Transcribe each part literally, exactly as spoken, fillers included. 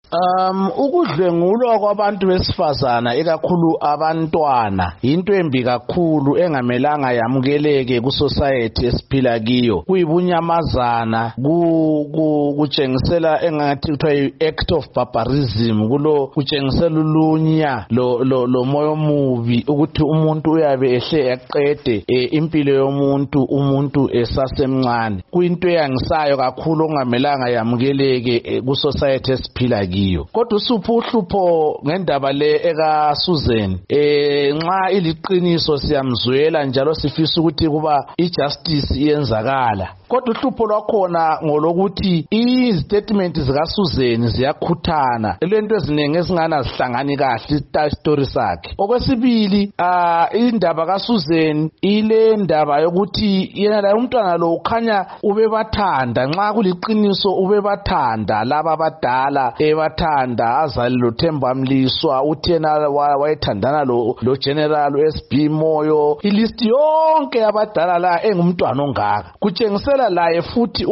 Um ukudlwengulwa kwabantu besifazana ekakhulu abantwana into embi kakhulu engamelanga yamukeleke ku society esiphila kiyo. Kuyibunyamazana kutshengisela engathi kuthiwa act of barbarism, kulo kutshengisela ulunya lo lo, lo moyo mubi ukuthi umuntu uyabe ehle yaqede e, impilo yomuntu umuntu esasemncane. Kuyinto eyangisayo kakhulu ongamelanga yamukeleke e, ku society esiphila kiyo. Kodwa usupho uhlupho ngendaba le eka Susan eh nxa iliqiniso siyamzwela njalo sifisa ukuthi kuba ijustice iyenzakala. Kodwa uhlupho lwakhona ngolokuthi istatement zika Susan ziyakhuthana, lento ezinenge ezingana zihlangani kahle story sakhe. Okwesibili ah indaba ka Susan ile ndaba yokuthi yena la umntwana lo ukhanya ube bathanda, nxa kuliqiniso ube bathanda laba abadala ebathanda azali lo Themba Mliswa, uthena wayethandana lo lo General S B Moyo, ilist yonke abadala la engumntwana ongaka. Kutshengisela laye futhi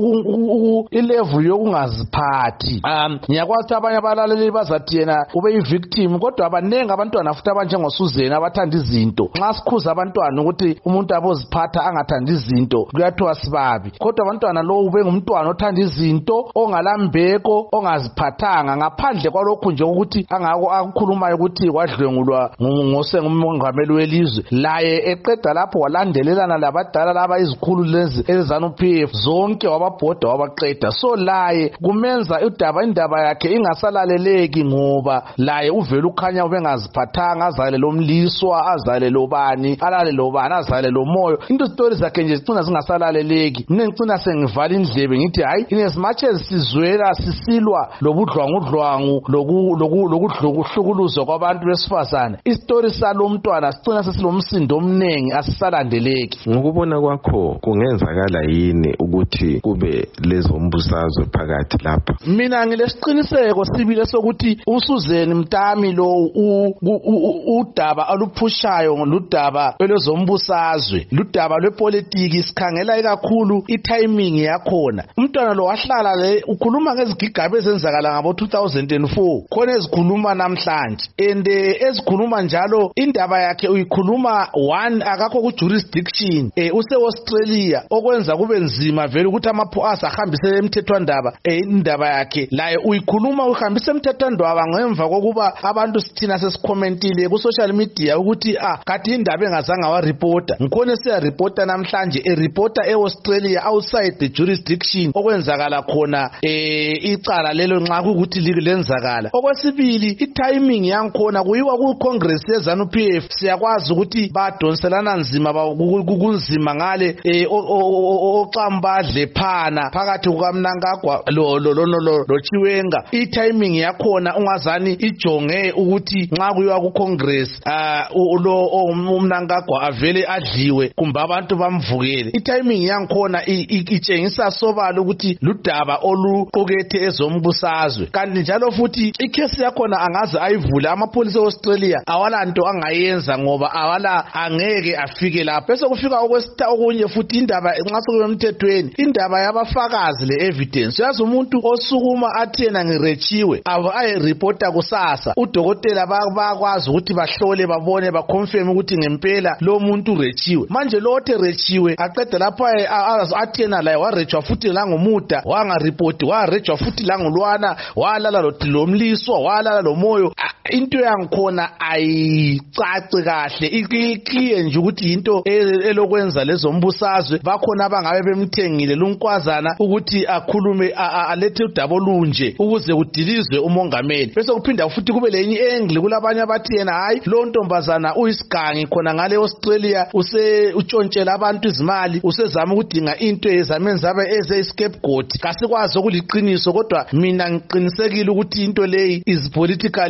ilevel yokungaziphathi. um ngiyakwazi abanye abalaleli bazathi yena ube i-victim, kodwa abanengi abantwana futhi abanjengo Susan abathanda izinto. Nxa sikhuza abantwana ukuthi umuntu aboziphatha angathanda izinto kuyathiwa sibabi, kodwa abantwana lo ube ngumntwana othanda izinto, ongalambeko, ongaziphathanga, ngaphandle kwalokhu nje ukuthi angako akukhulumayo ukuthi wadlwengulwa ngosengumongameli welizwe. Laye eqeda lapho walandelelana labadala laba izikhulu lezi ezanu P F zonke wababhoda wabaqeda. So laye kumenza udaba indaba yakhe ingasalaleleki ngoba laye uvela ukhanya ubengaziphathanga, azale lo Mliswa, azale lo bani, alale lo bani, azale lo Moyo. Into story zakhe nje zicina zingasalaleleki. Mina ngicina sengivala indlebe ngithi hayi, in as much as sizwela sisilwa lobudlwangudlwangu lokudlukuhlukuluzo kwabantu besifazana, istory salo mntwana sicina sesilomsindo omnengi asisalandeleki. Ngokubona kwakho kungenzakala yini ukuthi kube lezo mbusazwe phakathi lapha? Mina ngilesiqiniseko sibile sokuthi uSusan Mtami lo udaba aluphushayo ngoludaba lwezombusazwe, ludaba lwepolitiki. Sikhangela kakhulu itiming yakhona. Umntwana lo wahlala le ukhuluma ngezigigaba ezenzakala ngabo two thousand four, khona ezikhuluma namhlanje, and ezikhuluma njalo indaba yakhe uyikhuluma one akakho ku jurisdiction eh use Australia, okwenza kube nzima vele ukuthi amaphoyisa ahambise emthethwandaba eh indaba yakhe laye uyikhuluma uhambise emthethwandaba ngemva kokuba abantu sithina sesicommentile ku social media ukuthi ah kathi indaba engazange wa reporter. Ngikhona siya reporter namhlanje e reporter e Australia outside the jurisdiction okwenzakala khona eh icala lelo nxa ukuthi lenzakala. Okwesibili itiming yankhona kuyiwa ku Congress yezanu P F, siyakwazi ukuthi badonselana nzima kunzima ngale eh oxambadle phana phakathi kukaMnangagwa lo lo lo lo Chiwenga. Itiming yakhona ungazani ijonge ukuthi nxa kuyiwa ku Congress ah lo uMnangagwa avele adliwe kumbe abantu bamvukele. Itiming yankhona itshengisa sobala ukuthi ludaba oluqukethe ezombusazwe. Kanti njalo futhi ikhesi yakhona angaze ayivule amapholisa eAustralia awala nto angayenza ngoba awala angeke afike lapha. Bese kufika okwesita okunye futhi indaba nxa sokwemthethweni, indaba yabafakazi le evidence. Yazi umuntu osukuma athi yena ngirechiwe ava aye reporter kusasa, udokotela bakwazi ukuthi bahlole babone baconfirm ukuthi ngempela lo muntu urechiwe. Manje lo othe rechiwe aqeda lapha athi yena la warechwa futhi la ngomuda wanga report warechwa futhi la ngolwana walala lo Mliswa walala lo Moyo. Into yangikhona ayicaci kahle, ikliye nje ukuthi into elokwenza lezo mbusazwe bakhona abangabe bemthengile lunkwazana ukuthi akhulume alethe udaba olunje ukuze kudilizwe umongameli. Bese kuphinda futhi kube lenye engle kulabanye abathi yena hayi lo ntombazana uyisigangi khona ngale Australia use utshontshela abantu izimali, usezama ukudinga into ezamenza abe eze scapegoat. Kasikwazi ukuliqiniso, kodwa mina ngiqinisekile ukuthi into leyi is politically inspired.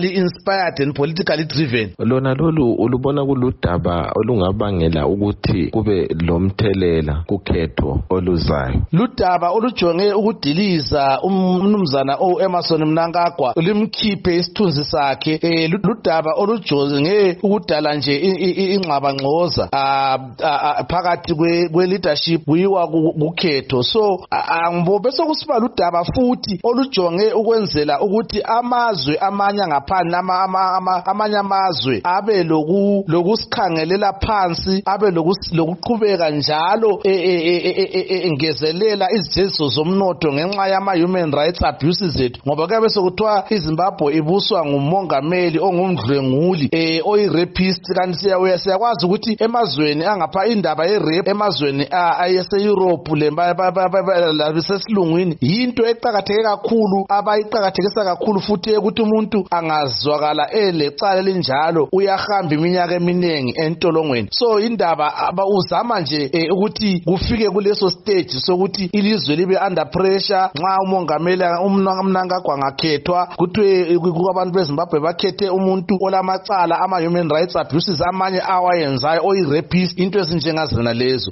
inspired and politically driven. Lona lolu ulubona kuludaba olungabangela ukuthi kube lomthelela kukhetho oluzayo. Ludaba olujonge ukudiliza umnumzana o Emmerson Mnangagwa limkhiphe isithunzi sakhe. Eh ludaba olujonge ukudala nje ingxaba ngxoza phakathi kwe leadership kuyiwa kukhetho. So angibobe sokusiba ludaba futhi olujonge ukwenzela ukuthi amazwe amanye ngaphandle amanye amazwe abe loku lokusikhangelela phansi, abe lokuqhubeka njalo engezelela izijeziso zomnotho ngenxa yama human rights abuses ethu, ngoba kuyabe sokuthiwa iZimbabwe ibuswa ngumongameli ongumdlwenguli eh oyi-rapist. Kanti siyakwazi ukuthi emazweni angapha indaba ye-rape emazweni ayese Europe lemba labisesilungwini yinto eqhakatheke kakhulu, abayiqhakathekisa kakhulu futhi ukuthi umuntu angazwakala elecala linjalo uyahamba iminyaka eminengi entolongweni. So indaba abawuzama nje ukuthi kufike kuleso stage sokuthi ilizwe libe under pressure nxa umongameli uMnangagwa ngakhethwa kuthiwe kubantu beZimbabwe bakhethe umuntu olamacala ama human rights abuses amanye awayenzayo oyi-rapist, into ezinjengazena lezo.